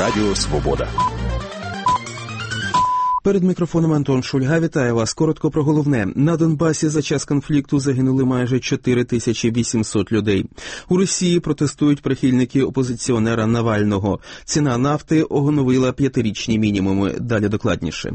Радіо Свобода. Перед мікрофоном Антон Шульга. Вітаю вас. Коротко про головне. На Донбасі за час конфлікту загинули майже 4800 людей. У Росії протестують прихильники опозиціонера Навального. Ціна нафти оновила 5-річні мінімуми. Далі докладніше.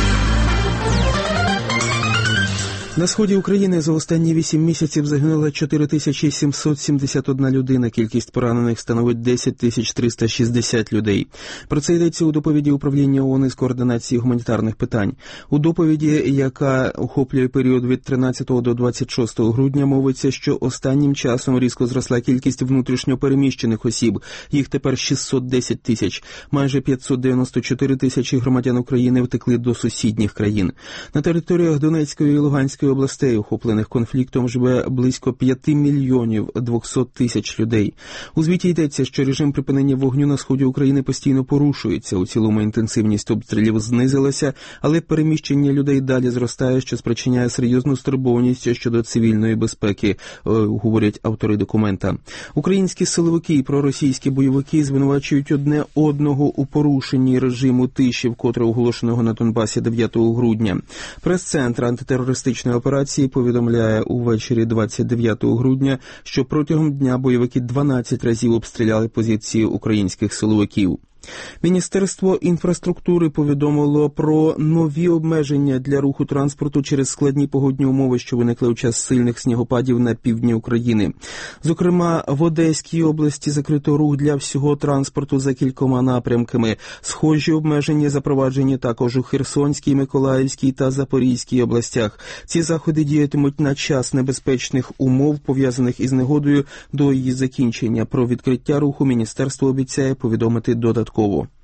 На сході України за останні 8 місяців загинула 4771 людина. Кількість поранених становить 10360 людей. Про це йдеться у доповіді Управління ООН з координації гуманітарних питань. У доповіді, яка охоплює період від 13 до 26 грудня, мовиться, що останнім часом різко зросла кількість внутрішньо переміщених осіб. Їх тепер 610 тисяч. Майже 594 тисячі громадян України втекли до сусідніх країн. На територіях Донецької і Луганської областей, охоплених конфліктом, живе близько 5 мільйонів 200 тисяч людей. У звіті йдеться, що режим припинення вогню на сході України постійно порушується. У цілому інтенсивність обстрілів знизилася, але переміщення людей далі зростає, що спричиняє серйозну стурбованість щодо цивільної безпеки, говорять автори документа. Українські силовики і проросійські бойовики звинувачують одне одного у порушенні режиму тиші, вкотре оголошеного на Донбасі 9 грудня. Прес-центр антитерористичної операції повідомляє увечері 29 грудня, що протягом дня бойовики 12 разів обстріляли позиції українських силовиків. Міністерство інфраструктури повідомило про нові обмеження для руху транспорту через складні погодні умови, що виникли у час сильних снігопадів на півдні України. Зокрема, в Одеській області закрито рух для всього транспорту за кількома напрямками. Схожі обмеження запроваджені також у Херсонській, Миколаївській та Запорізькій областях. Ці заходи діятимуть на час небезпечних умов, пов'язаних із негодою, до її закінчення. Про відкриття руху міністерство обіцяє повідомити додатково.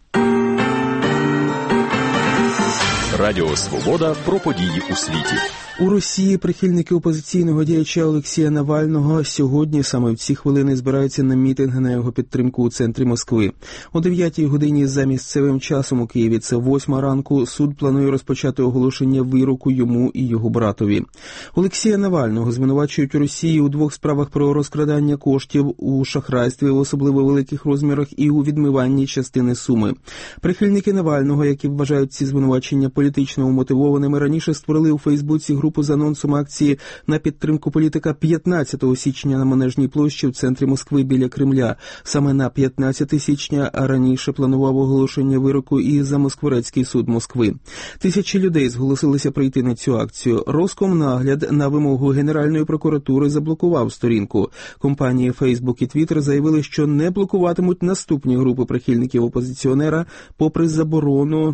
Радіо Свобода про події у світі. У Росії прихильники опозиційного діяча Олексія Навального сьогодні, саме в ці хвилини, збираються на мітинг на його підтримку у центрі Москви. О 9 годині за місцевим часом у Києві, це 8 ранку, суд планує розпочати оголошення вироку йому і його братові. Олексія Навального звинувачують у Росії у 2 справах про розкрадання коштів, у шахрайстві в особливо великих розмірах і у відмиванні частини суми. Прихильники Навального, які вважають ці звинувачення політично умотивованими, раніше створили у Фейсбуці групу з анонсом акції на підтримку політика 15 січня на Манежній площі в центрі Москви біля Кремля. Саме на 15 січня раніше планував оголошення вироку і Замоскворецький суд Москви. Тисячі людей зголосилися прийти на цю акцію. Роскомнагляд на вимогу Генеральної прокуратури заблокував сторінку. Компанії Facebook і Twitter заявили, що не блокуватимуть наступні групи прихильників опозиціонера, попри загрозу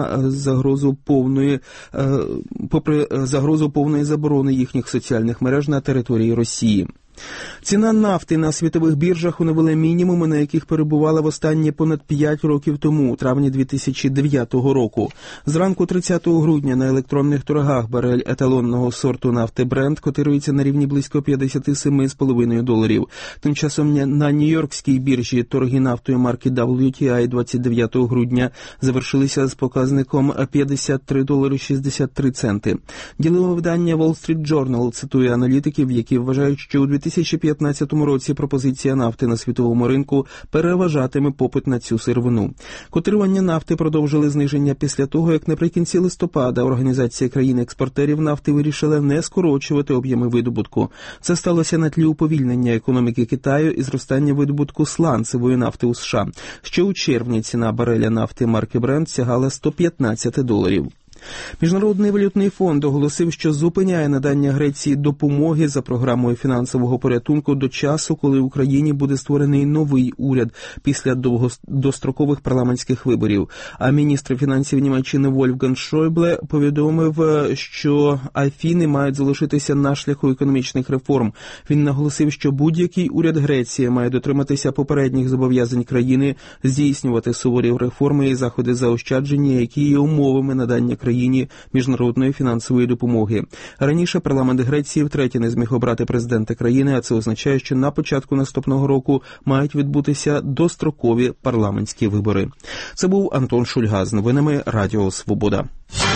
повної заборони їхніх соціальних мереж на території Росії. Ціна нафти на світових біржах оновила мінімуми, на яких перебувала востаннє понад 5 років тому, у травні 2009 року. Зранку 30 грудня на електронних торгах барель еталонного сорту нафти Brent котирується на рівні близько $57,5. Тим часом на Нью-Йоркській біржі торги нафтою марки WTI 29 грудня завершилися з показником $53.63. Ділове видання Wall Street Journal цитує аналітиків, які вважають, що у 2015 році пропозиція нафти на світовому ринку переважатиме попит на цю сировину. Котирування нафти продовжили зниження після того, як наприкінці листопада Організація країн-експортерів нафти вирішила не скорочувати об'єми видобутку. Це сталося на тлі уповільнення економіки Китаю і зростання видобутку сланцевої нафти у США. Ще у червні ціна бареля нафти марки Brent сягала $115. Міжнародний валютний фонд оголосив, що зупиняє надання Греції допомоги за програмою фінансового порятунку до часу, коли в Україні буде створений новий уряд після дострокових парламентських виборів. А міністр фінансів Німеччини Вольфганг Шойбле повідомив, що Афіни мають залишитися на шляху економічних реформ. Він наголосив, що будь-який уряд Греції має дотриматися попередніх зобов'язань країни, здійснювати суворі реформи і заходи заощадження, які є умовами надання країні міжнародної фінансової допомоги. Раніше парламент Греції втретє не зміг обрати президента країни, а це означає, що на початку наступного року мають відбутися дострокові парламентські вибори. Це був Антон Шульга з новинами Радіо Свобода.